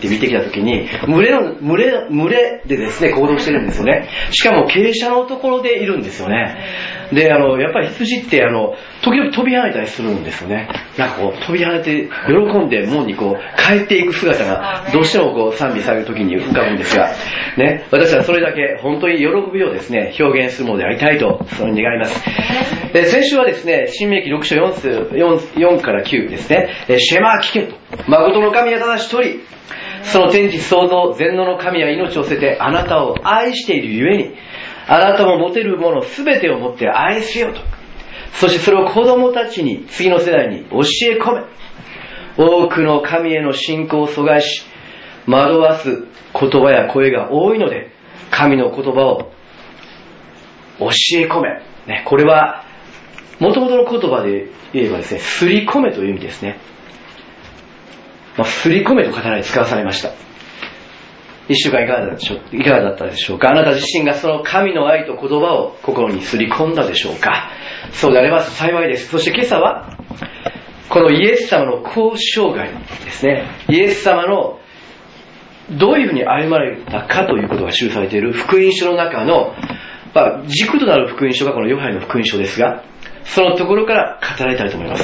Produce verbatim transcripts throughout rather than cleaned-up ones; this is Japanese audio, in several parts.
って見てきたときに、群れの、群れ、群れでですね、行動してるんですよね。しかも傾斜のところでいるんですよね。で、あの、やっぱり羊って、あの、時々飛び跳ねたりするんですよね。なんかこう、飛び跳ねて、喜んで門にこう、帰っていく姿が、どうしてもこう、賛美されるときに浮かぶんですが、ね、私はそれだけ本当に喜びをですね、表現するものでありたいと、その願います。で、先週はですね、新明記ろく章 4, 4, 4からきゅうですね、シェマー聞けと。誠の神はただ一人。その天地創造、全能の神は命を捨ててあなたを愛しているゆえに、あなたも持てるものすべてを持って愛せよと。そしてそれを子供たちに、次の世代に教え込め。多くの神への信仰を阻害し、惑わす言葉や声が多いので、神の言葉を教え込め。ね、これは、元々の言葉で言えばですね、すり込めという意味ですね。まあ、すり込めと刀に使わされました。一週間いかがだったでしょう、いかがだったでしょうか。あなた自身がその神の愛と言葉を心にすり込んだでしょうか。そうであれば幸いです。そして今朝は、このイエス様の交渉外ですね。イエス様のどういうふうに歩まれたかということが記されている福音書の中の、まあ、軸となる福音書がこのヨハネの福音書ですが、そのところから語られたいと思います。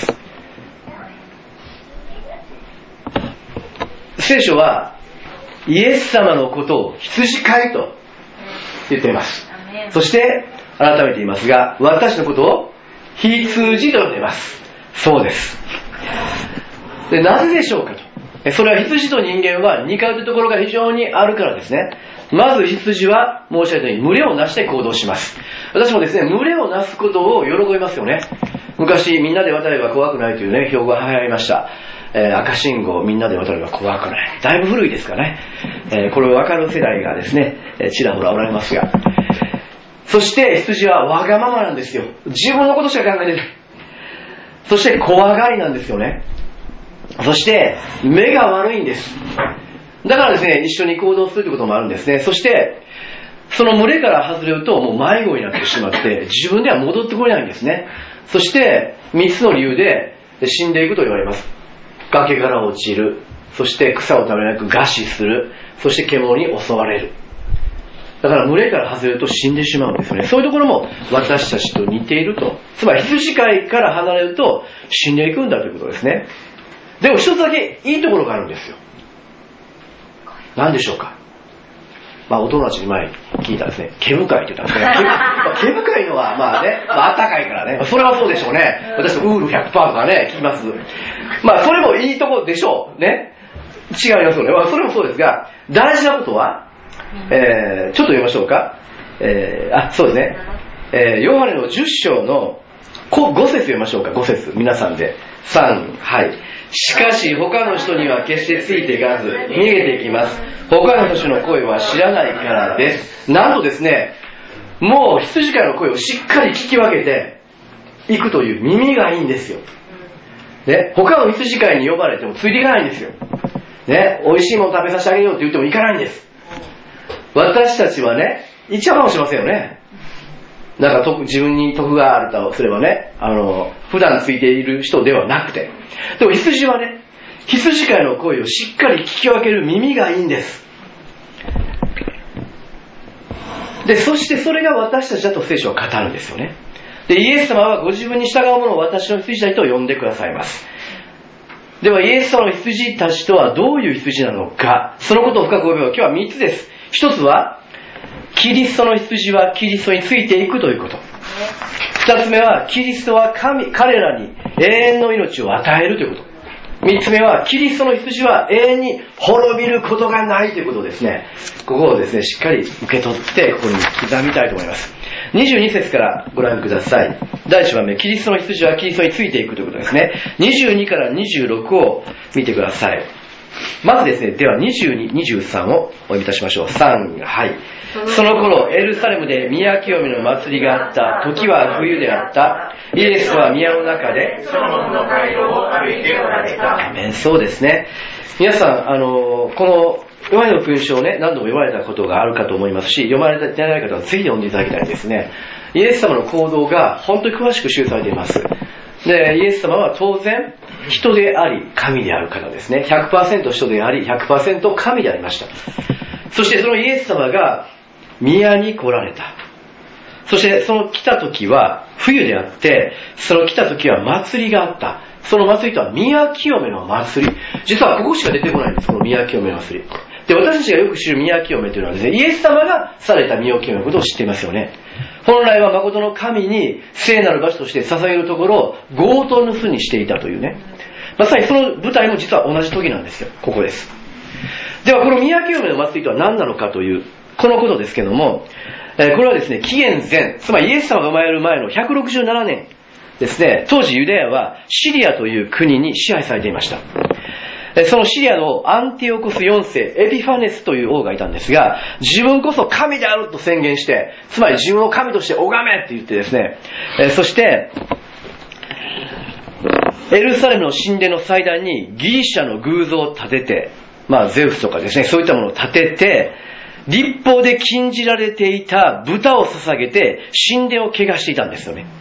聖書はイエス様のことを羊飼いと言っています。そして改めて言いますが、私のことを羊と呼んでいます。そうです。で、なぜでしょうかと。それは羊と人間は似通うというところが非常にあるからですね。まず羊は申し上げたように群れをなして行動します。私もですね、群れをなすことを喜びますよね。昔みんなで渡れば怖くないというね、標語が流行りました。えー、赤信号みんなで渡れば怖くない。だいぶ古いですかね。えー、これを分かる世代がですね、えー、ちらほらおられますが。そして羊はわがままなんですよ。自分のことしか考えてない。そして怖がりなんですよね。そして目が悪いんです。だからですね、一緒に行動するということもあるんですね。そしてその群れから外れるともう迷子になってしまって自分では戻ってこれないんですね。そしてみっつの理由で死んでいくと言われます。崖から落ちる、そして草を食べなく餓死する、そして獣に襲われる。だから群れから外れると死んでしまうんですよね。そういうところも私たちと似ていると。つまり羊飼いから離れると死んでいくんだということですね。でも一つだけいいところがあるんですよ。何でしょうか。まあお友達に前聞いたんですね。毛深いって言ったんですね。毛深いのはまあね、まあ暖かいからね。それはそうでしょうね。私もウール ひゃくパーセント とかね、聞きます。まあそれもいいところでしょう。ね。違いますよね。まあそれもそうですが、大事なことは、えー、ちょっと読みましょうか。えー、あ、そうですね。えー、ヨハネのじゅっ章のご節読みましょうか。ご節。皆さんで。さん、はい。しかし他の人には決してついていかず逃げていきます。他の人の声は知らないからです。なんとですね、もう羊飼いの声をしっかり聞き分けていくという耳がいいんですよ。ね、他の羊飼いに呼ばれてもついていかないんですよ。ね、美味しいもの食べさせてあげようって言ってもいかないんです。私たちはね、言っちゃうかもしれませんよね。なんか得自分に得があるとすればね、あの普段ついている人ではなくて、でも羊はね、羊飼いの声をしっかり聞き分ける耳がいいんです。で、そしてそれが私たちだと聖書は語るんですよね。で、イエス様はご自分に従う者を私の羊たちと呼んでくださいます。ではイエス様の羊たちとはどういう羊なのか、そのことを深く覚えれば今日はみっつです。一つはキリストの羊はキリストについていくということ。二つ目はキリストは神彼らに永遠の命を与えるということ。三つ目はキリストの羊は永遠に滅びることがないということですね。ここをですねしっかり受け取ってここに刻みたいと思います。にじゅうに節からご覧ください。だいいちばんめ、キリストの羊はキリストについていくということですね。にじゅうにからにじゅうろくを見てください。まずですね、ではにじゅうに、にじゅうさんをお読みいたしましょう。さん、はい。その頃エルサレムで宮清めの祭りがあった。時は冬であった。イエスは宮の中でソロモンの街道を歩いておられた。アメン。そうですね。皆さん、あのこのヨハネの福音書をね、何度も読まれたことがあるかと思いますし、読まれてない方はぜひ読んでいただきたいんですね。イエス様の行動が本当に詳しく記されています。で、イエス様は当然人であり神である方ですね。 ひゃくパーセント 人であり ひゃくパーセント 神でありました。そしてそのイエス様が宮に来られた。そしてその来た時は冬であって、その来た時は祭りがあった。その祭りとは宮清めの祭り。実はここしか出てこないんです、この宮清めの祭り。で、私たちがよく知る宮清めというのはですね、イエス様がされた宮清めのことを知っていますよね。本来は誠の神に聖なる場所として捧げるところを強盗の巣にしていたというね。まさにその舞台も実は同じ時なんですよ。ここです。ではこの宮清めの祭りとは何なのかという、このことですけども、えー、これはですね、紀元前、つまりイエス様が生まれる前のひゃくろくじゅうななねんですね、当時ユダヤはシリアという国に支配されていました。そのシリアのアンティオコスよんせいエピファネスという王がいたんですが、自分こそ神であると宣言して、つまり自分を神として拝めって言ってですね、そしてエルサレムの神殿の祭壇にギリシャの偶像を建てて、まあゼウスとかですね、そういったものを建てて、律法で禁じられていた豚を捧げて神殿を汚していたんですよね。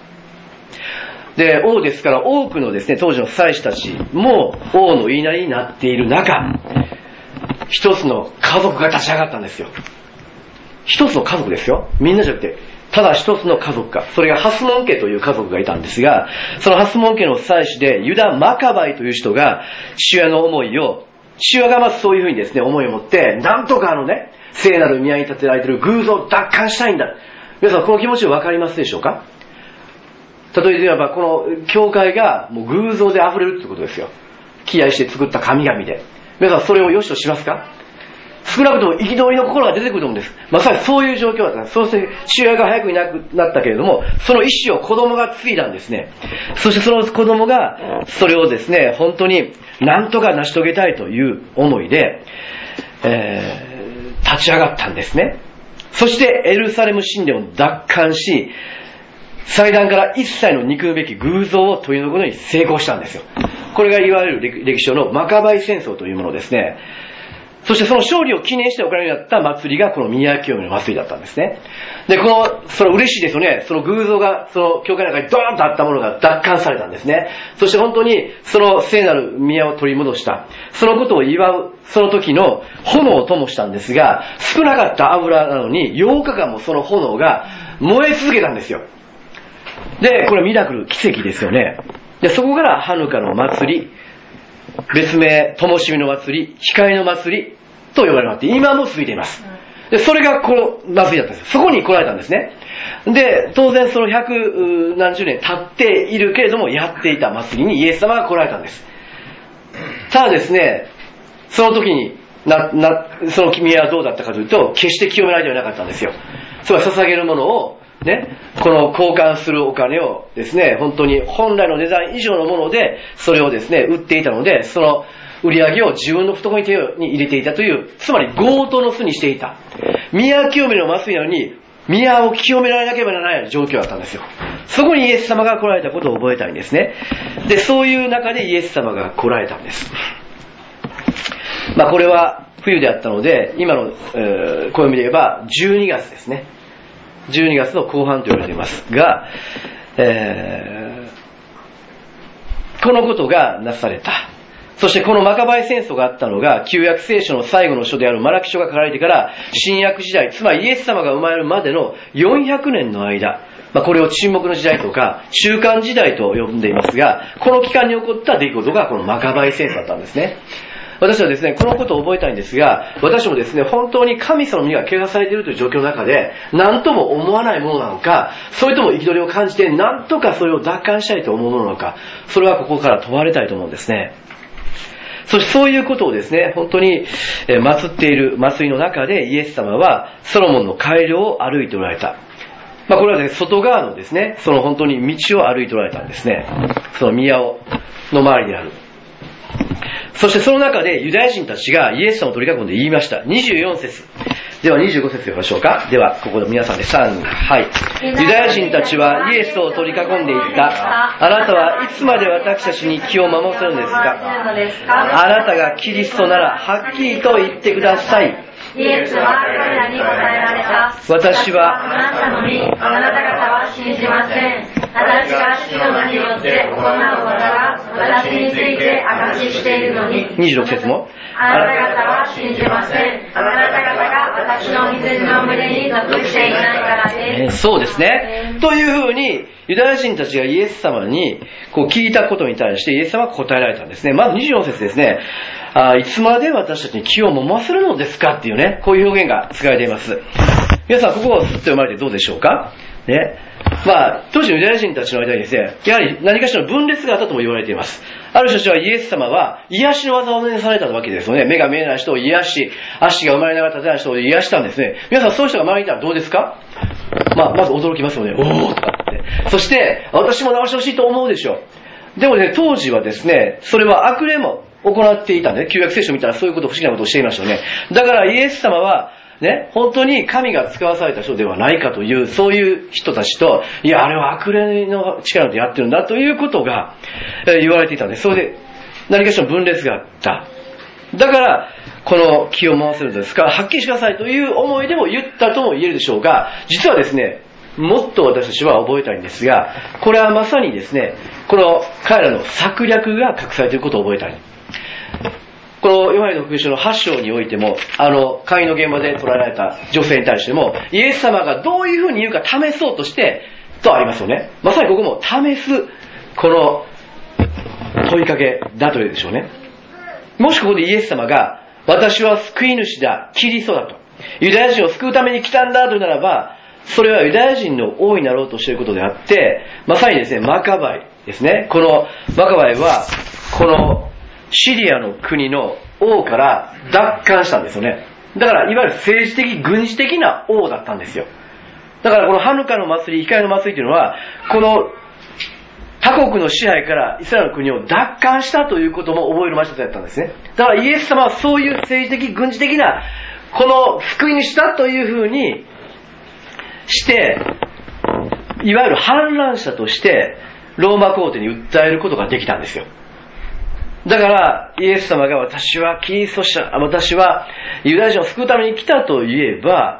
で、王ですから多くのですね、当時の祭司たちも王の言いなりになっている中、一つの家族が立ち上がったんですよ。一つの家族ですよ。みんなじゃなくて、ただ一つの家族か。それがハスモン家という家族がいたんですが、そのハスモン家の祭司でユダ・マカバイという人が父親の思いを、父親がまずそういうふうにですね、思いを持って、なんとかあのね、聖なる宮に建てられている偶像を奪還したいんだ。皆さんこの気持ちわかりますでしょうか？例えばばこの教会がもう偶像で溢れるってことですよ。気合いして作った神々で。皆さんそれを良しとしますか？少なくとも憤りの心が出てくると思うんです。まさにそういう状況だったんです。そうして父親が早くいなくなったけれども、その意思を子供が継いだんですね。そしてその子供がそれをですね、本当に何とか成し遂げたいという思いで、えー、立ち上がったんですね。そしてエルサレム神殿を奪還し、祭壇から一切の憎むべき偶像を取り除くのに成功したんですよ。これがいわゆる歴史上のマカバイ戦争というものですね。そしてその勝利を記念して行われた祭りがこの宮清めの祭りだったんですね。で、この、その嬉しいですよね。その偶像が、その教会の中にドーンとあったものが奪還されたんですね。そして本当にその聖なる宮を取り戻した。そのことを祝う、その時の炎を灯したんですが、少なかった油なのにようかかんもその炎が燃え続けたんですよ。で、これミラクル、奇跡ですよね。で、そこからハヌカの祭り、別名、灯火の祭り、光の祭りと呼ばれていて、今も続いています。で、それがこの祭りだったんです。そこに来られたんですね。で、当然その百何十年経っているけれども、やっていた祭りにイエス様が来られたんです。ただですね、その時にな、な、その君はどうだったかというと、決して清められてはなかったんですよ。つまり捧げるものを、ね、この交換するお金をですね、本当に本来の値段以上のもので、それをですね、売っていたので、その売り上げを自分の懐に手に入れていたという、つまり強盗の巣にしていた。宮清めの祭りなのに、宮を清められなければならない状況だったんですよ。そこにイエス様が来られたことを覚えたいんですね。で、そういう中でイエス様が来られたんです。まあこれは冬であったので、今の、えー、暦で言えばじゅうにがつですね。じゅうにがつの後半と言われていますが、えー、このことがなされた。そしてこのマカバイ戦争があったのが、旧約聖書の最後の書であるマラキ書が書かれてから新約時代、つまりイエス様が生まれるまでのよんひゃくねんの間、まあ、これを沈黙の時代とか中間時代と呼んでいますが、この期間に起こった出来事がこのマカバイ戦争だったんですね。私はですね、このことを覚えたいんですが、私もですね、本当に神様の身が汚されているという状況の中で、何とも思わないものなのか、それとも憤りを感じて、何とかそれを奪還したいと思うものなのか、それはここから問われたいと思うんですね。そしてそういうことをですね、本当に祀っている祭りの中でイエス様はソロモンの街道を歩いておられた。まあこれはね、外側のですね、その本当に道を歩いておられたんですね。その宮をの周りである。そしてその中でユダヤ人たちがイエス様を取り囲んで言いました。にじゅうよんせつ。ではにじゅうごせつ読みましょうか。では、ここで皆さんでさん、はい。ユダヤ人たちはイエスを取り囲んでいった。あなたはいつまで私たちに気を守せるのですか？あなたがキリストならはっきりと言ってください。 イエスは彼らに答えられた。 私は話したのに、あなた方は信じません。私が父の名によって行う技が私について証ししているのに、 にじゅうろく節もあなた方は信じません。あなた方が私の羊の群れに属していないからです。 そうですね。というふうに、ユダヤ人たちがイエス様にこう聞いたことに対してイエス様は答えられたんですね。まずにじゅうよん節ですね。あいつまで私たちに気をもませるのですかっていうね、こういう表現が使われています。皆さん、ここをすっと読まれてどうでしょうかね。まあ、当時のユダヤ人たちの間にですね、やはり何かしらの分裂があったとも言われています。ある人たちはイエス様は癒しの技をなされたわけですよね。目が見えない人を癒し、足が生まれながら立てない人を癒したんですね。皆さん、そういう人が周りにいたらどうですか？まあ、まず驚きますよね。おーとかって。そして、私も治してほしいと思うでしょう。でもね、当時はですね、それは悪霊も行っていたんで、ね、旧約聖書を見たらそういうこと、不思議なことをしていましたよね。だからイエス様は、ね、本当に神が使わされた人ではないかという、そういう人たちと、いや、あれは悪霊の力でやってるんだということが、えー、言われていたんです。それで、何かしらの分裂があった。だから、この気を回せるんですから、はっきりしてくださいという思いでも言ったとも言えるでしょうが、実はですね、もっと私たちは覚えたいんですが、これはまさにですね、この彼らの策略が隠されていることを覚えたい。このヨハネの福音書のはち章においても、あの、会員の現場で捉えられた女性に対しても、イエス様がどういうふうに言うか試そうとして、とありますよね。まさにここも試す、この問いかけだというでしょうね。もしここでイエス様が、私は救い主だ、キリストだと、ユダヤ人を救うために来たんだというならば、それはユダヤ人の王になろうとしていることであって、まさにですね、マカバイですね。このマカバイは、このシリアの国の王から奪還したんですよね。だからいわゆる政治的、軍事的な王だったんですよ。だからこのハヌカの祭り、光の祭りというのは、この他国の支配からイスラエルの国を奪還したということも覚える祭りだったんですね。だからイエス様はそういう政治的、軍事的なこの救い主だというふうにして、いわゆる反乱者としてローマ皇帝に訴えることができたんですよ。だからイエス様が私はキリスト者、私はユダヤ人を救うために来たと言えば、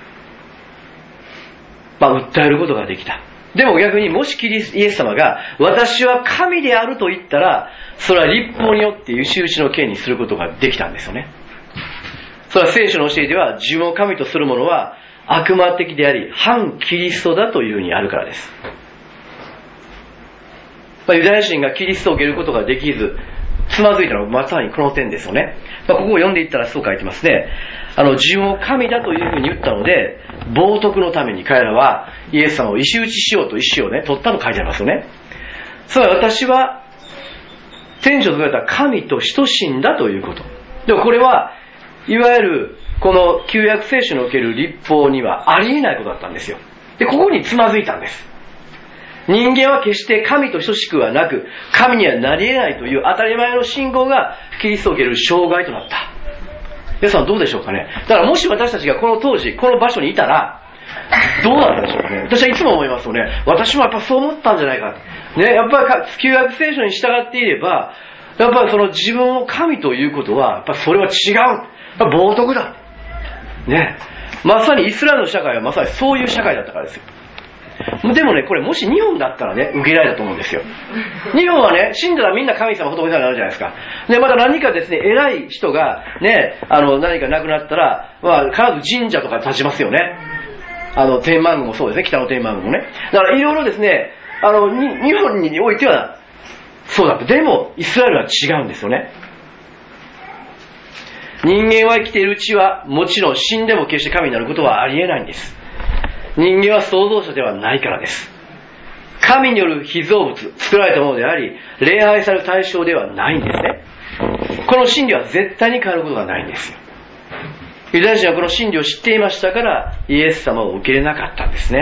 まあ訴えることができた。でも逆にもしキリスイエス様が私は神であると言ったら、それは律法によってゆし打ちの刑にすることができたんですよね。それは聖書の教えでは、自分を神とする者は悪魔的であり反キリストだというふうにあるからです。まあ、ユダヤ人がキリストを受けることができずつまずいたのはまさにこの点ですよね。まあ、ここを読んでいったらそう書いてますね。あの自分を神だというふうに言ったので、冒涜のために彼らはイエス様を石打ちしようと石をね取ったと書いてありますよね。それは私は天上と言われた神と等しいんだということ。でもこれはいわゆるこの旧約聖書における律法にはありえないことだったんですよ。でここにつまずいたんです。人間は決して神と等しくはなく、神にはなり得ないという当たり前の信号がキリストを受ける障害となった。皆さんどうでしょうかね。だからもし私たちがこの当時この場所にいたらどうなったでしょうかね。私はいつも思いますよね。私もやっぱそう思ったんじゃないかね。やっぱり旧約聖書に従っていれば、やっぱりその自分を神ということはやっぱそれは違う、冒涜だね。まさにイスラエルの社会はまさにそういう社会だったからですよ。でもね、これもし日本だったらね、受け入れられたと思うんですよ。日本はね、死んだらみんな神様仏様になるじゃないですか。で、また何かですね、偉い人がね、あの、何か亡くなったら、まあ、必ず神社とか立ちますよね。あの、天満宮もそうですね、北の天満宮もね。だからいろいろですね、あの、日本においては、そうだった。でも、イスラエルは違うんですよね。人間は生きているうちは、もちろん死んでも決して神になることはありえないんです。人間は創造者ではないからです。神による被造物、作られたものであり、礼拝される対象ではないんですね。この真理は絶対に変わることがないんですよ。ユダヤ人はこの真理を知っていましたから、イエス様を受け入れなかったんですね。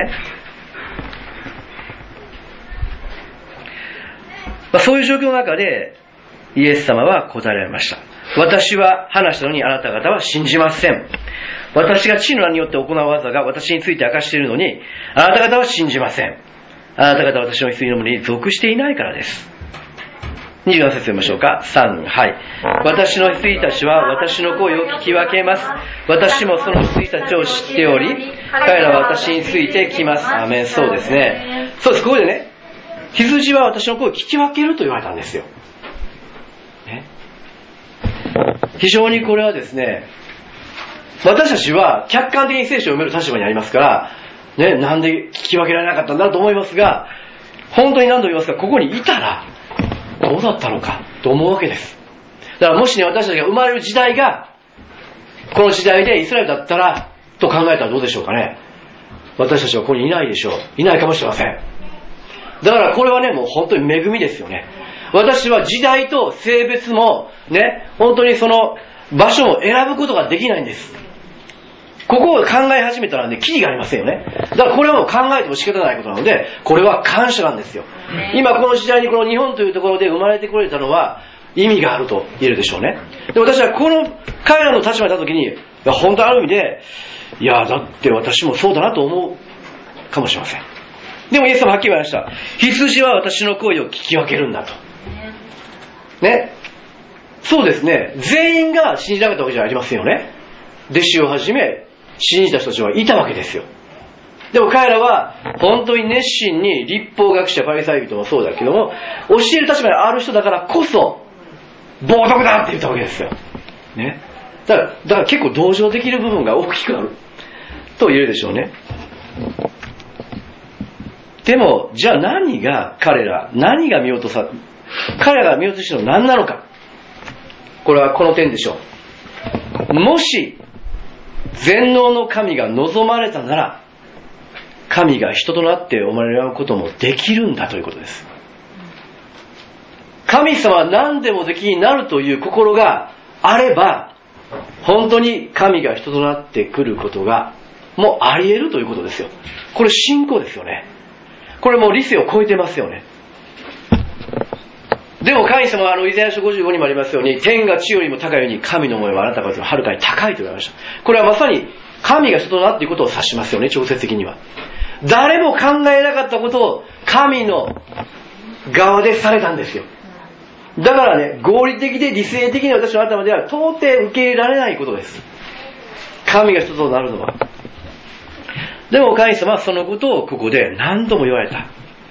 まあ、そういう状況の中で、イエス様は答えられました。私は話したのにあなた方は信じません。私が父の名によって行う技が私について明かしているのに、あなた方は信じません。あなた方は私の羊の群れに属していないからです。 にじゅうなな節読みましょうか。さん、はい。私の羊たちは私の声を聞き分けます。私もその羊たちを知っており、彼らは私についてきます。アーメン。そうですね。そうです。ここでね、羊は私の声を聞き分けると言われたんですよ。ね、非常にこれはですね、私たちは客観的に聖書を読める立場にありますから、ね、なんで聞き分けられなかったんだと思いますが、本当に何度も言いますが、ここにいたら、どうだったのかと思うわけです。だからもしね、私たちが生まれる時代が、この時代でイスラエルだったら、と考えたらどうでしょうかね。私たちはここにいないでしょう。いないかもしれません。だからこれはね、もう本当に恵みですよね。私は時代と性別も、ね、本当にその場所も選ぶことができないんです。ここを考え始めたらね、キリがありませんよね。だからこれはもう考えても仕方ないことなので、これは感謝なんですよ。今この時代にこの日本というところで生まれてこれたのは意味があると言えるでしょうね。で、私はこの彼らの立場にいた時に、いや本当ある意味で、いやだって私もそうだなと思うかもしれません。でもイエス様はっきり言われました。羊は私の声を聞き分けるんだと。ね。そうですね。全員が信じなかったわけじゃありませんよね。弟子をはじめ、信じた人たちはいたわけですよ。でも彼らは本当に熱心に律法学者パリサイ人もそうだけども、教える立場にある人だからこそ冒涜だって言ったわけですよ。ね。だから、だから結構同情できる部分が大きくなると言えるでしょうね。でもじゃあ何が彼ら、何が見落とさ、彼らが見落としたのは何なのか。これはこの点でしょう。もし全能の神が望まれたなら、神が人となって生まれることもできるんだということです。神様は何でもできになるという心があれば、本当に神が人となってくることがもうあり得るということですよ。これ信仰ですよね。これもう理性を超えてますよね。でも神様はあのイザヤ書ごじゅうごにもありますように、天が地よりも高いように神の思いはあなた方よりはるかに高いと言われました。これはまさに神が人となっていることを指しますよね、直接的には。誰も考えなかったことを神の側でされたんですよ。だからね、合理的で理性的に私の頭では到底受け入れられないことです。神が人となるのは。でも神様はそのことをここで何度も言われた。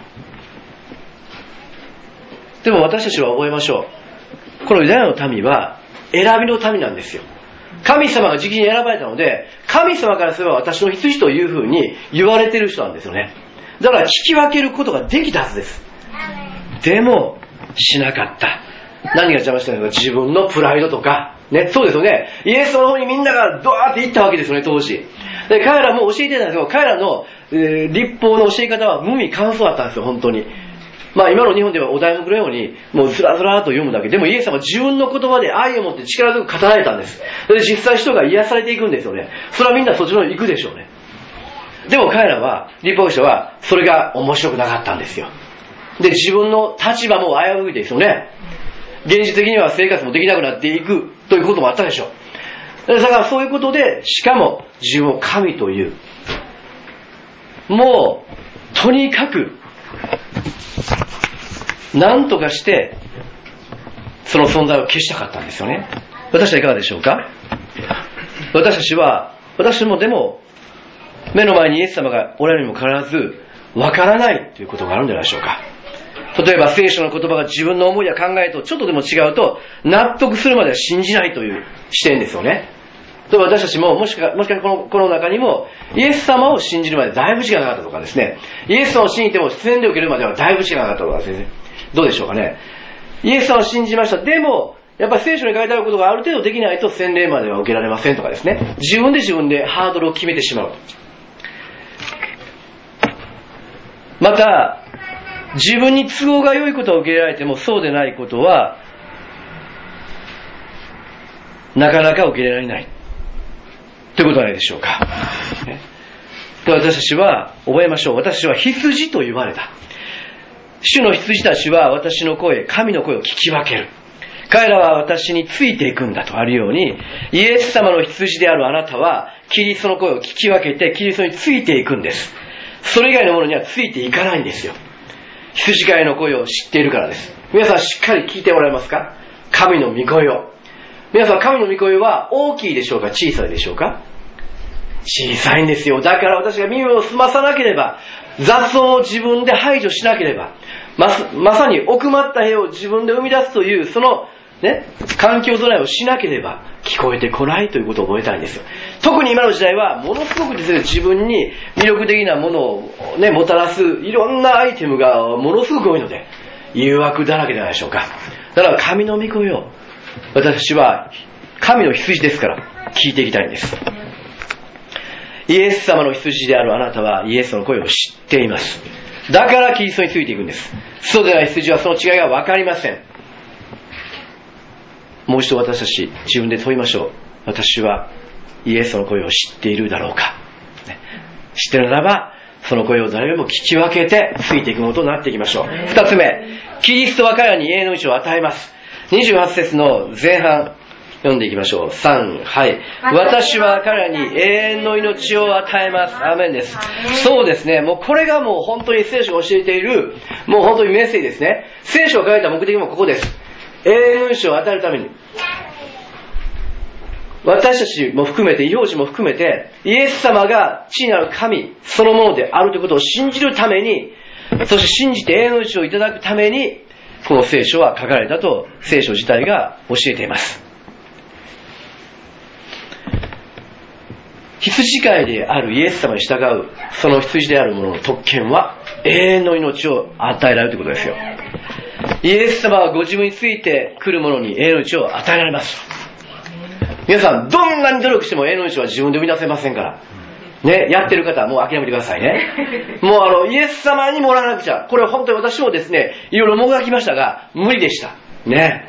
でも私たちは覚えましょう。このユダヤの民は選びの民なんですよ。神様が直に選ばれたので、神様からすれば私の羊というふうに言われている人なんですよね。だから聞き分けることができたはずです。でもしなかった。何が邪魔したのか、自分のプライドとかね、そうですよね。イエスの方にみんながドワーって行ったわけですよね、当時。で彼らも教えてたんですけど、彼らの、えー、律法の教え方は無味乾燥だったんですよ、本当に。まあ今の日本ではお題目のようにもうずらずらと読むだけ。でもイエス様は自分の言葉で愛を持って力強く語られたんです。で実際人が癒されていくんですよね。それはみんなそっちの方に行くでしょうね。でも彼らは、律法学者はそれが面白くなかったんですよ。で自分の立場も危ういですよね。現実的には生活もできなくなっていくということもあったでしょう。だからそういうことで、しかも自分を神という、もうとにかく何とかしてその存在を消したかったんですよね。私はいかがでしょうか。私たちは、私もでも目の前にイエス様がおられるにもかかわらずわからないということがあるんじゃないでしょうか。例えば聖書の言葉が自分の思いや考えとちょっとでも違うと納得するまでは信じないという視点ですよね。例えば私たちももしかもしかこのこの中にもイエス様を信じるまでだいぶ時間がかかったとかですね、イエス様を信じても洗礼を受けるまではだいぶ時間がかかったとかですね、どうでしょうかね。イエス様を信じました。でもやっぱり聖書に書いてあることがある程度できないと洗礼までは受けられませんとかですね、自分で自分でハードルを決めてしまう。また自分に都合が良いことを受け入れられてもそうでないことはなかなか受け入れられないということはないでしょうか。で私たちは覚えましょう。私は羊と言われた。主の羊たちは私の声、神の声を聞き分ける。彼らは私についていくんだとあるように、イエス様の羊であるあなたはキリストの声を聞き分けてキリストについていくんです。それ以外のものにはついていかないんですよ。羊飼いの声を知っているからです。 皆さんしっかり聞いてもらえますか？神の御声を。皆さん、神の御声は大きいでしょうか、小さいでしょうか？小さいんですよ。だから私が耳を澄まさなければ、雑音を自分で排除しなければ、ま, まさに奥まった部屋を自分で生み出すというそのね、環境備えをしなければ聞こえてこないということを覚えたいんですよ。特に今の時代はものすごくですね、自分に魅力的なものを、ね、もたらすいろんなアイテムがものすごく多いので、誘惑だらけではないでしょうか。だから神の御声を、私は神の羊ですから聞いていきたいんです。イエス様の羊であるあなたはイエスの声を知っています。だからキリストについていくんです。そうでない羊はその違いが分かりません。もう一度私たち自分で問いましょう。私はイエスの声を知っているだろうか、ね、知っているならばその声を誰よりも聞き分けてついていくものとなっていきましょう。二つ目、キリストは彼らに永遠の命を与えます。にじゅうはち節の前半読んでいきましょう。さん、はい。私は彼らに永遠の命を与えます。アーメンです。そうですね。もうこれがもう本当に聖書が教えている、もう本当にメッセージですね。聖書を書いた目的もここです。永遠の命を与えるために。私たちも含めて、異邦人も含めて、イエス様が地になる神そのものであるということを信じるために、そして信じて永遠の命をいただくために、この聖書は書かれたと聖書自体が教えています。羊飼いであるイエス様に従うその羊である者の特権は永遠の命を与えられるということですよ。イエス様はご自分について来る者に永遠の命を与えられます。皆さん、どんなに努力しても永遠の命は自分で生み出せませんからね、やってる方はもう諦めてくださいね。もうあのイエス様にもらわなくちゃ。これは本当に私もですね、いろいろもがきましたが無理でしたね。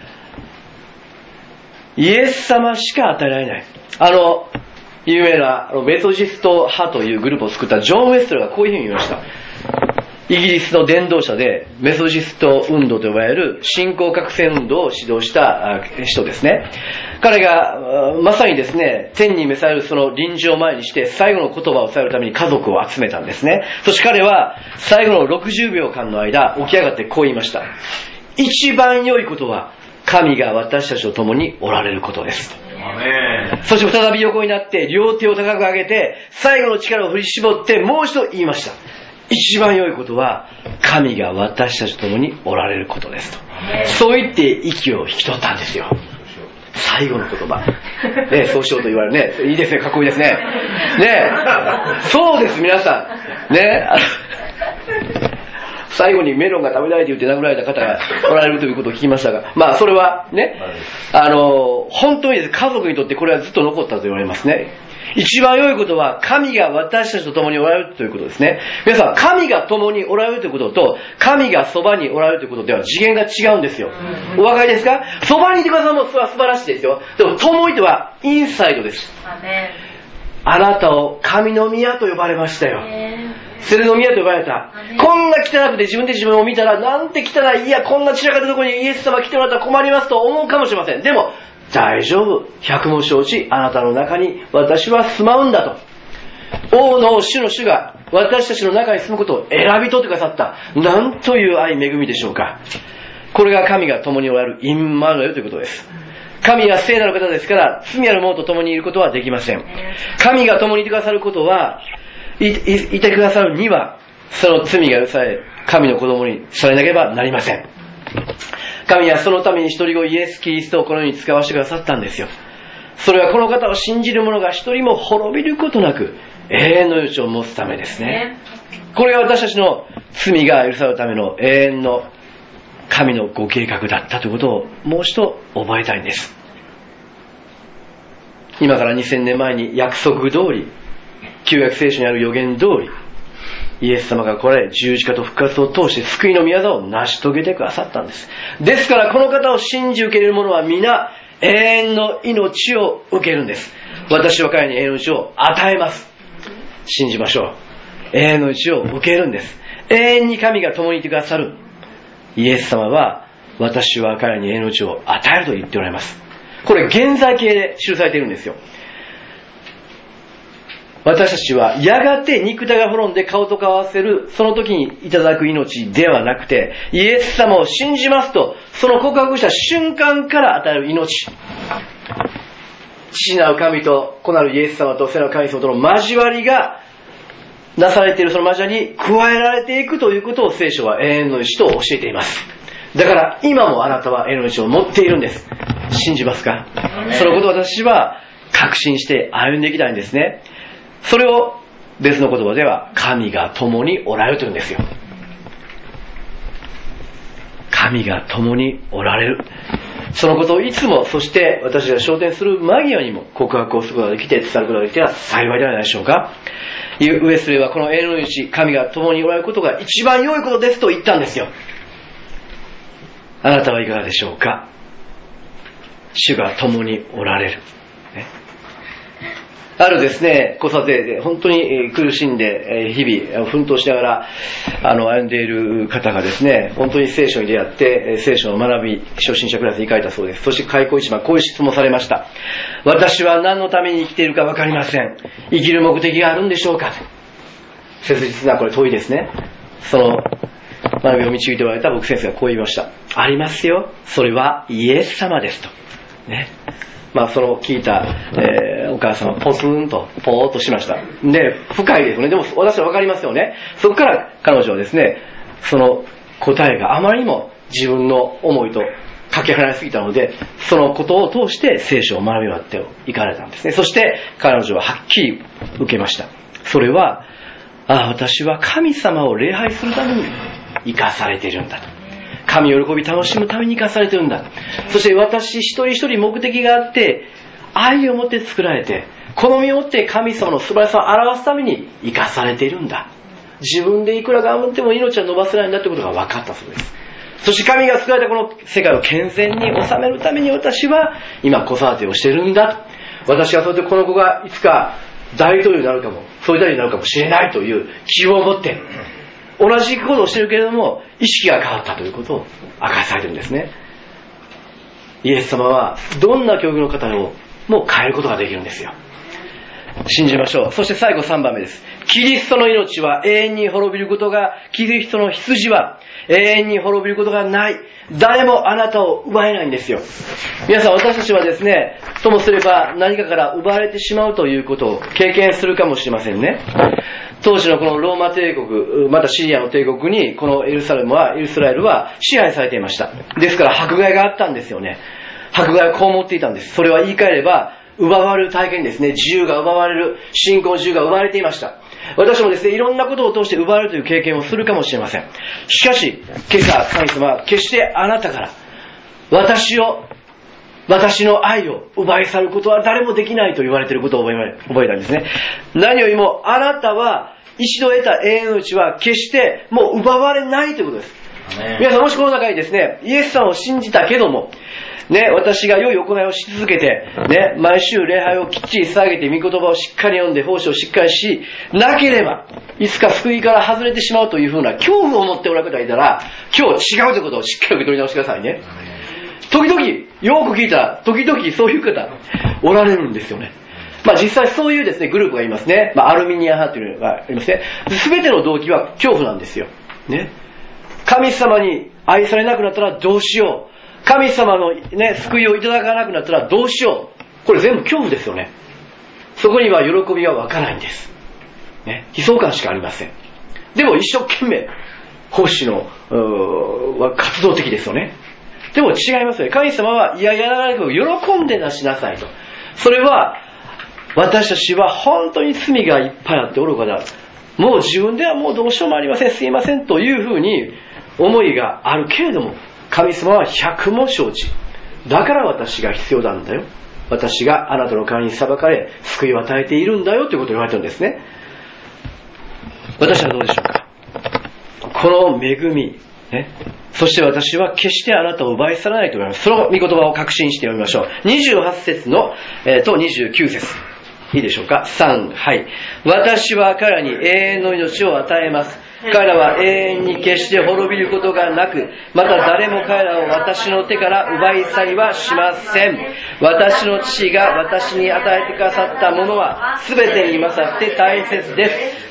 イエス様しか与えられない。あの有名なメソジスト派というグループを作ったジョン・ウェストルがこういうふうに言いました。イギリスの伝道者でメソジスト運動と呼ばれる信仰覚醒運動を指導した人ですね。彼がまさにですね、天に召されるその臨時を前にして最後の言葉を伝えるために家族を集めたんですね。そして彼は最後のろくじゅうびょうかんの間起き上がってこう言いました。一番良いことは神が私たちと共におられることです。そして再び横になって両手を高く上げて最後の力を振り絞ってもう一度言いました。一番良いことは神が私たちと共におられることですと。そう言って息を引き取ったんですよ。最後の言葉、ね、そうしようと言われるね。いいですね、かっこいいですね。ね、そうです皆さんね。最後にメロンが食べたいと言って殴られた方がおられるということを聞きましたが、まあそれはね、あの本当にです、家族にとってこれはずっと残ったと言われますね。一番良いことは神が私たちと共におられるということですね。皆さん、神が共におられるということと神がそばにおられるということでは次元が違うんですよ。お分かりですか？そばにいてくださるのもそれは素晴らしいですよ。でも共にとはインサイドです。あなたを神の宮と呼ばれましたよ。セレの宮と呼ばれた。こんな汚くて自分で自分を見たらなんて汚い、いやこんな散らかったところにイエス様来てもらったら困りますと思うかもしれません。でも大丈夫、百も承知、あなたの中に私は住まうんだと。王の主の主が私たちの中に住むことを選び取ってくださった。なんという愛恵みでしょうか。これが神が共におられるインマヌエルということです。神は聖なる方ですから罪ある者と共にいることはできません。神が共にいてくださることはいいいてくださるにはその罪が許され神の子供にされなければなりません。神はそのために一人子イエス・キリストをこの世に使わせてくださったんですよ。それはこの方を信じる者が一人も滅びることなく永遠の命を持つためですね。これが私たちの罪が許されるための永遠の神のご計画だったということをもう一度覚えたいんです。今からにせんねんまえに約束通り、旧約聖書にある予言通り、イエス様が来られ十字架と復活を通して救いの御業を成し遂げてくださったんです。ですからこの方を信じ受け入れる者は皆永遠の命を受けるんです。私は彼に永遠の命を与えます。信じましょう。永遠の命を受けるんです。永遠に神が共にいてくださるイエス様は私は彼に永遠の命を与えると言っておられます。これ現在形で記されているんですよ。 私たちはやがて肉体が滅んで顔と顔を合わせるその時にいただく命ではなくて、イエス様を信じますとその告白した瞬間から与える命、父なる神と子なるイエス様と聖なる神様との交わりがなされている、その交わりに加えられていくということを聖書は永遠の命と教えています。だから今もあなたは永遠の命を持っているんです。信じますか？そのことを私は確信して歩んでいきたいんですね。それを別の言葉では神が共におられるというんですよ。神が共におられる、そのことをいつも、そして私が昇天する間際にも告白をすることができて伝えることができたら幸いではないでしょうか。ウエスレーはこの永遠の命、神が共におられることが一番良いことですと言ったんですよ。あなたはいかがでしょうか。主が共におられる、ね、あるですね、子育てで本当に苦しんで日々奮闘しながらあの歩んでいる方がですね、本当に聖書に出会って聖書の学び初心者クラスに行かれたそうです。そして開口一番こういう質問されました。私は何のために生きているか分かりません。生きる目的があるんでしょうか。切実なこれ問いですね。その学びを導いておられた僕先生がこう言いました。ありますよ。それはイエス様ですとね。まあその聞いた、えー、お母さんはポツンとポーっとしました。で、深いですよね。でも私は分かりますよね。そこから彼女はですね、その答えがあまりにも自分の思いとかけ離れすぎたので、そのことを通して聖書を学び終わっていかれたんですね。そして彼女ははっきり受けました。それは、ああ、私は神様を礼拝するために生かされているんだと。神を喜び楽しむために生かされているんだ。そして私一人一人目的があって、愛を持って作られて、好みを持って神様の素晴らしさを表すために生かされているんだ。自分でいくら頑張っても命は伸ばせないんだということが分かったそうです。そして神が作られたこの世界を健全に収めるために私は今子育てをしているんだと。私がそれでこの子がいつか大統領になるかも、総理大臣になるかもしれないという希望を持って、同じことをしているけれども意識が変わったということを明かされているんですね。イエス様はどんな境遇の方をも変えることができるんですよ。信じましょう。そして最後さんばんめです。キリストの命は永遠に滅びることが、キリストの羊は永遠に滅びることがない。誰もあなたを奪えないんですよ。皆さん、私たちはですね、ともすれば何かから奪われてしまうということを経験するかもしれませんね。当時のこのローマ帝国、またシリアの帝国にこのエルサレムは、イスラエルは支配されていました。ですから迫害があったんですよね。迫害を被っていたんです。それは言い換えれば奪われる体験ですね。自由が奪われる、信仰の自由が奪われていました。私もですね、いろんなことを通して奪われるという経験をするかもしれません。しかし今朝神様は決してあなたから私を私の愛を奪い去ることは誰もできないと言われていることを覚え、覚えたんですね。何よりもあなたは一度得た永遠のうちは決してもう奪われないということです。皆さん、もしこの中にですね、イエスさんを信じたけどもね、私が良い行いをし続けて、ね、毎週礼拝をきっちり捧げて、御言葉をしっかり読んで、奉仕をしっかりし、なければ、いつか救いから外れてしまうというふうな恐怖を持っておられる方がいたら、今日違うということをしっかり受け取り直してくださいね。時々、よく聞いたら、時々そういう方、おられるんですよね。まあ実際そういうですね、グループがいますね。まあアルミニア派というのがありますね。すべての動機は恐怖なんですよ。ね。神様に愛されなくなったらどうしよう。神様のね、救いをいただかなくなったらどうしよう。これ全部恐怖ですよね。そこには喜びは湧かないんです。ね。悲壮感しかありません。でも一生懸命、奉仕の、は活動的ですよね。でも違いますね。神様は、いや、やらないことを喜んでなしなさいと。それは、私たちは本当に罪がいっぱいあって愚かだ。もう自分ではもうどうしようもありません。すいませんというふうに思いがあるけれども、神様は百も承知。だから私が必要なんだよ。私があなたの代わりに裁かれ、救いを与えているんだよということを言われてるんですね。私はどうでしょうか。この恵み、ね、そして私は決してあなたを奪い去らないと言われます。その御言葉を確信して読みましょう。にじゅうはち節の、えー、とにじゅうきゅう節。いいでしょうか。さん、はい。私は彼らに永遠の命を与えます。 彼らは永遠に決して滅びることがなく、また誰も彼らを私の手から奪い去りはしません。私の父が私に与えてくださったものは全てに勝って大切です。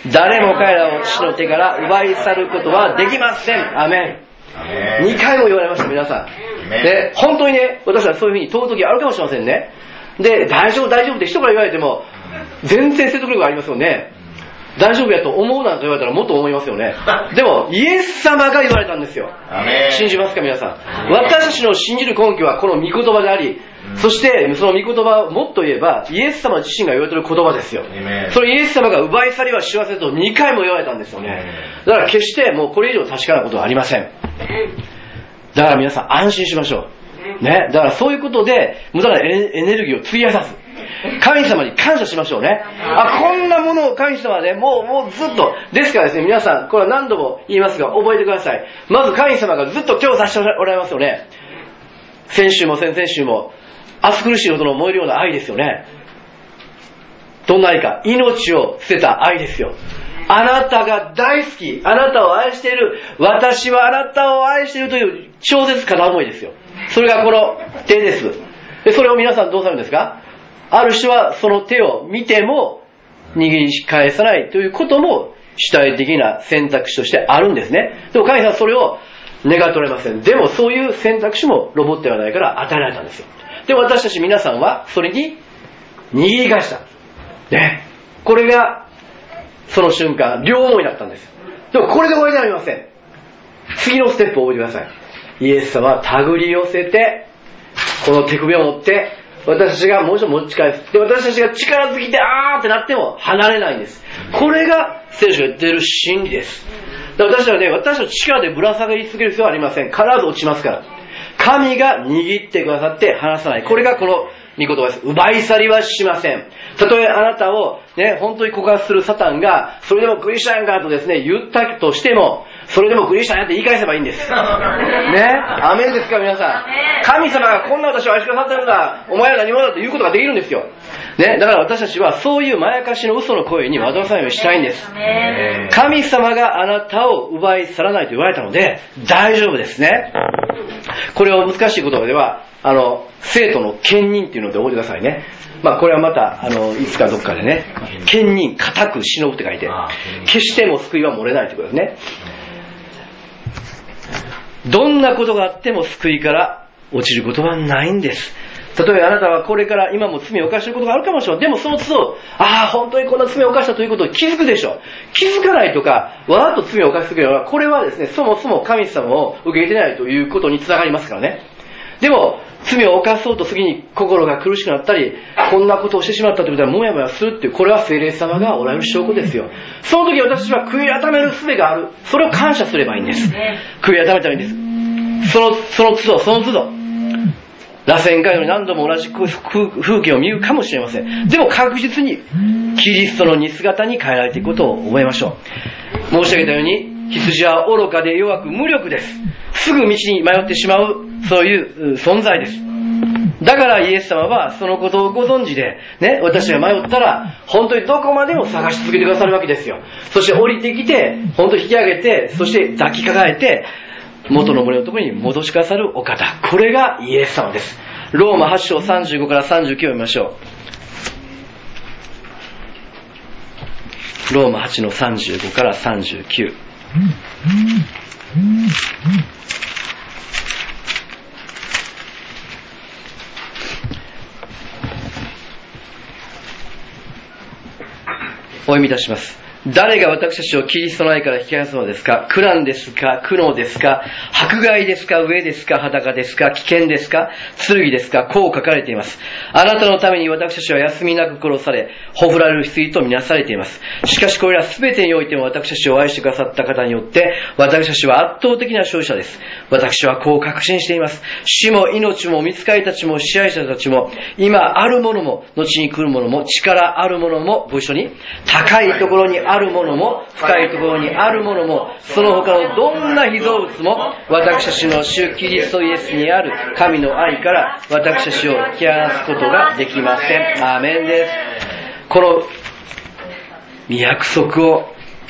誰も彼らを父の手から奪い去ることはできません。アメン。にかいも言われました、皆さん。で、本当にね、私はそういうふうに問う時あるかもしれませんね。で、大丈夫大丈夫って人から言われても全然説得力がありますよね。大丈夫やと思うなんて言われたらもっと思いますよね。でもイエス様が言われたんですよ。信じますか皆さん。私たちの信じる根拠はこの御言葉であり、そしてその御言葉をもっと言えばイエス様自身が言われている言葉ですよ。それイエス様が奪い去りはしわせとにかいも言われたんですよね。だから決してもうこれ以上確かなことはありません。だから皆さん安心しましょうね。だからそういうことで無駄なエネルギーを費やさず神様に感謝しましょうね。あ、こんなものを神様はね、もう、もうずっと。ですからですね、皆さん、これは何度も言いますが、覚えてください。まず神様がずっと今日させておられますよね。先週も先々週も、暑苦しいほどの燃えるような愛ですよね。どんな愛か。命を捨てた愛ですよ。あなたが大好き。あなたを愛している。私はあなたを愛しているという超絶片思いですよ。それがこの手です。で、それを皆さんどうされるんですか？ある人はその手を見ても握り返さないということも主体的な選択肢としてあるんですね。でも神様はそれを願っておられません。でもそういう選択肢もロボットではないから与えられたんですよ。でも私たち皆さんはそれに握り返した。ね。これがその瞬間、両思いだったんです。でもこれで終わりではありません。次のステップを覚えてください。イエス様は手繰り寄せて、この手首を持って、私たちがもう一度持ち返す。で、私たちが力尽きてあーってなっても離れないんです。これが聖書が言っている真理です。で私はね、私の力でぶら下がり続ける必要はありません。必ず落ちますから。神が握ってくださって離さない。これがこの御言葉です。奪い去りはしません。たとえあなたをね、本当に告発するサタンが、それでもクリスチャンかとですね、言ったとしても、それでもクリスチャンやって言い返せばいいんです。ね。アメンですか皆さん。神様がこんな私を愛してくださってるんだ。お前は何者だと言うことができるんですよ。ね。だから私たちはそういうまやかしの嘘の声に惑わさないようにしたいんです。神様があなたを奪い去らないと言われたので、大丈夫ですね。これを難しい言葉では、あの、生徒の兼任っていうので覚えてくださいね。まあこれはまた、あの、いつかどっかでね、兼任、固く忍ぶって書いて、決しても救いは漏れないということですね。どんなことがあっても救いから落ちることはないんです。例えばあなたはこれから今も罪を犯していることがあるかもしれない。でもその都度、ああ、本当にこんな罪を犯したということを気づくでしょう。気づかないとか、わざと罪を犯すときは、これはですね、そもそも神様を受け入れてないということにつながりますからね。でも、罪を犯そうと次に心が苦しくなったり、こんなことをしてしまったということはもやもやするっていう、これは聖霊様がおられる証拠ですよ。その時私は悔い改める術がある。それを感謝すればいいんです。悔い改めたらいいんです。その、その都度、その都度。螺旋階段に何度も同じ風景を見るかもしれません。でも確実にキリストの似姿に変えられていくことを覚えましょう。申し上げたように、羊は愚かで弱く無力です。すぐ道に迷ってしまう、そういう存在です。だからイエス様はそのことをご存知で、ね、私が迷ったら、本当にどこまでも探し続けてくださるわけですよ。そして降りてきて、本当に引き上げて、そして抱きかかえて、元の森のところに戻しくださるお方。これがイエス様です。ローマはち章さんじゅうごからさんじゅうきゅうを見ましょう。ローマはちのさんじゅうごからさんじゅうきゅう。お読みいたします。誰が私たちをキリストの愛から引き離すのですか？苦難ですか？苦悩ですか？迫害ですか？飢えですか？裸ですか？危険ですか？剣ですか？こう書かれています。あなたのために私たちは休みなく殺され、ほふられる羊とみなされています。しかしこれらすべてにおいても私たちを愛してくださった方によって、私たちは圧倒的な勝利者です。私はこう確信しています。死も命も御使いたちも支配者たちも、今あるものも、後に来るものも、力あるものも、ご一緒に、高いところにあるあるものも深いところにあるものもその他のどんな被造物も私たちの主キリストイエスにある神の愛から私たちを引き離すことができません。アーメンです。この約束を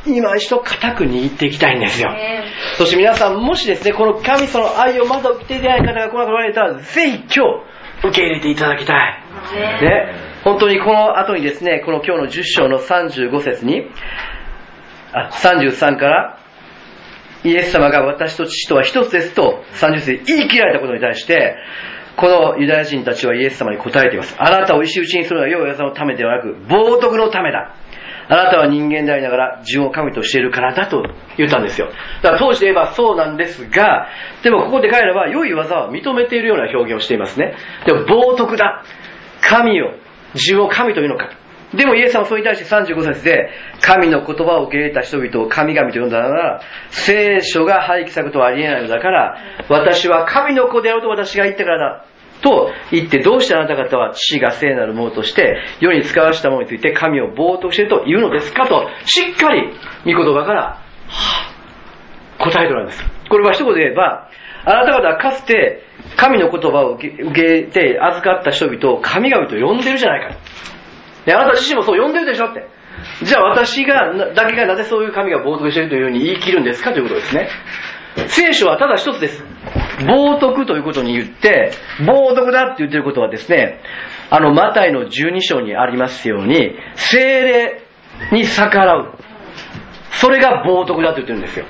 今一度固く握っていきたいんですよ。そして皆さん、もしですね、この神様の愛をまだ受けていない方がこの中におられたら、ぜひ今日受け入れていただきたい。ね、本当にこの後にですね、この今日のじゅっ章のさんじゅうご節に、あ、さんじゅうさんから、イエス様が私と父とは一つですとさんじゅう節で言い切られたことに対して、このユダヤ人たちはイエス様に答えています。あなたを石打ちにするのは良い技のためではなく、冒涜のためだ。あなたは人間でありながら自分を神としているからだと言ったんですよ。だから当時で言えばそうなんですが、でもここで彼らは良い技を認めているような表現をしていますね。でも冒涜だ。神を、自分を神というのか。でもイエス様はそれに対してさんじゅうご節で、神の言葉を受け入れた人々を神々と呼んだなら、聖書が廃棄されることはありえないのだから、私は神の子であると私が言ったからだ。と言って、どうしてあなた方は父が聖なるものとして世に使わしたものについて神を冒涜していると言うのですかと、しっかり御言葉から、はぁ、答えておられるんです。これは一言で言えば、あなた方はかつて神の言葉を受け、受けて預かった人々を神々と呼んでるじゃないか。で、あなた自身もそう呼んでるでしょって。じゃあ私がだけがなぜそういう神が冒涜しているというように言い切るんですかということですね。聖書はただ一つです。冒涜ということに言って、冒涜だって言ってることはですね、あのマタイのじゅうに章にありますように、聖霊に逆らう。それが冒涜だと言ってるんですよ。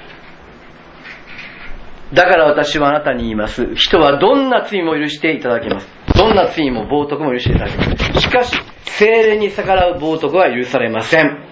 だから私はあなたに言います。人はどんな罪も許していただけます。どんな罪も冒涜も許していただけます。しかし、聖霊に逆らう冒涜は許されません。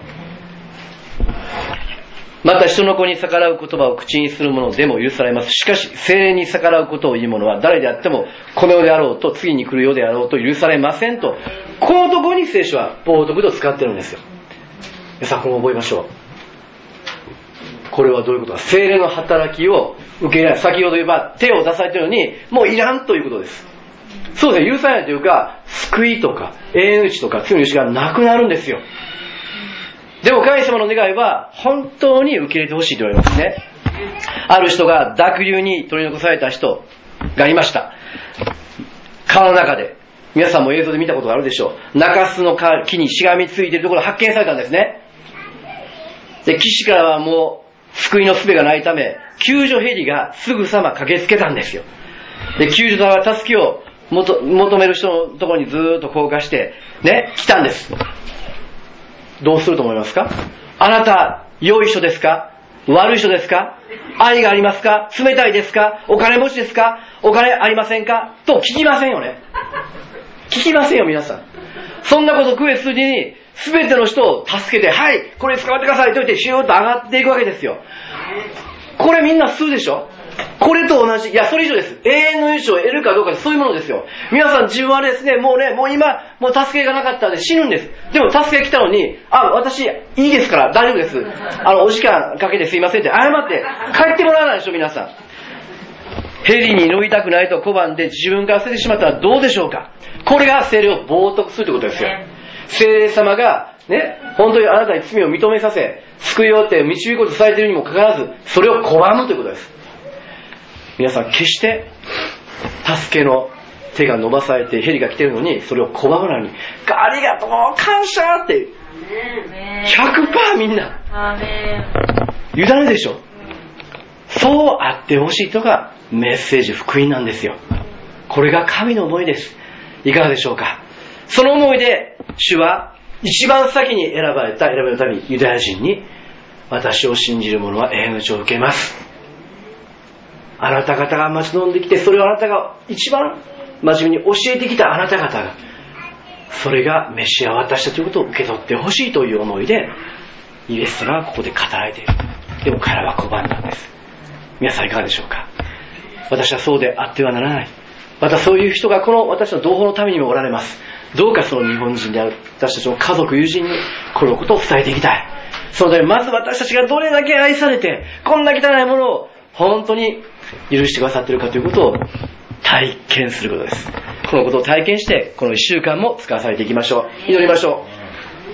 また人の子に逆らう言葉を口にするものでも許されます。しかし聖霊に逆らうことを言う者は誰であってもこの世であろうと次に来る世であろうと許されませんと、このところに聖書は冒涜と使ってるんですよ。皆さんこれも覚えましょう。これはどういうことか。聖霊の働きを受け入れない。先ほど言えば手を出されているのにもういらんということです。そうですね、許されないというか、救いとか永遠の命とか罪の許しがなくなるんですよ。でも神様の願いは本当に受け入れてほしいと言われますね。ある人が濁流に取り残された人がいました。川の中で、皆さんも映像で見たことがあるでしょう。中州の木にしがみついているところを発見されたんですね。で、岸からはもう救いの術がないため、救助ヘリがすぐさま駆けつけたんですよ。で、救助隊は助けを求める人のところにずーっと降下してね、来たんです。どうすると思いますか？あなた、良い人ですか？悪い人ですか？愛がありますか？冷たいですか？お金持ちですか？お金ありませんか？と聞きませんよね。聞きませんよ、皆さん。そんなこと区別するに、すべての人を助けて、はい、これ使ってくださいと言って、シューッと上がっていくわけですよ。これみんなするでしょ？これと同じ、いや、それ以上です。永遠の命を得るかどうか、そういうものですよ。皆さん自分はですね、もうね、もう今、もう助けがなかったので死ぬんです。でも助けが来たのに、あ、私、いいですから、大丈夫です。あの、お時間かけてすいませんって謝って帰ってもらわないでしょ、皆さん。ヘリに乗りたくないと拒んで自分から捨ててしまったらどうでしょうか。これが聖霊を冒涜するということですよ。聖霊様が、ね、本当にあなたに罪を認めさせ、救いをって導くことされているにもかかわらず、それを拒むということです。皆さん決して助けの手が伸ばされてヘリが来てるのにそれを拒まないように、ありがとう感謝って ひゃくパーセント みんな委ねでしょ。そうあってほしいとがメッセージ福音なんですよ。これが神の思いです。いかがでしょうか。その思いで主は一番先に選ばれた選ばれた民ユダヤ人に、私を信じる者は永遠の命を受けます。あなた方が待ち望んできて、それをあなたが一番真面目に教えてきたあなた方が、それがメシアを渡したということを受け取ってほしいという思いでイエス様はここで語られている。でも彼らは拒んだんです。皆さんいかがでしょうか。私はそうであってはならない。またそういう人がこの私の同胞のためにもおられます。どうかその日本人である私たちの家族友人にこのことを伝えていきたい。そのためまず私たちがどれだけ愛されてこんな汚いものを本当に許してくださっているかということを体験することです。このことを体験してこの一週間も使わされていきましょう。祈りましょう。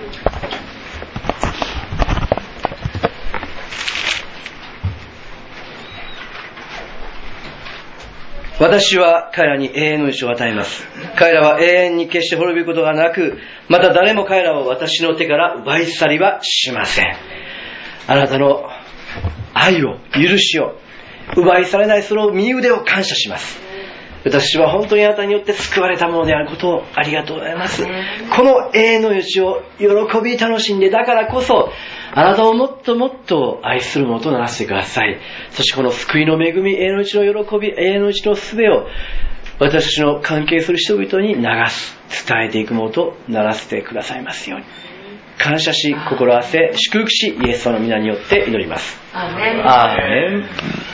私は彼らに永遠の命を与えます。彼らは永遠に決して滅びることがなく、また誰も彼らを私の手から奪い去りはしません。 あなたの愛を、許しを、奪い去れないその身腕を感謝します。私は本当にあなたによって救われたものであることをありがとうございます。この永遠の命を喜び楽しんで、だからこそあなたをもっともっと愛するものとならせてください。そしてこの救いの恵み、永遠の命の喜び、永遠の命のすべを私たちの関係する人々に流す、伝えていくものとならせてくださいますように。感謝し、心合わせ、祝福し、イエス様の皆によって祈ります。 アーメン。 アーメン。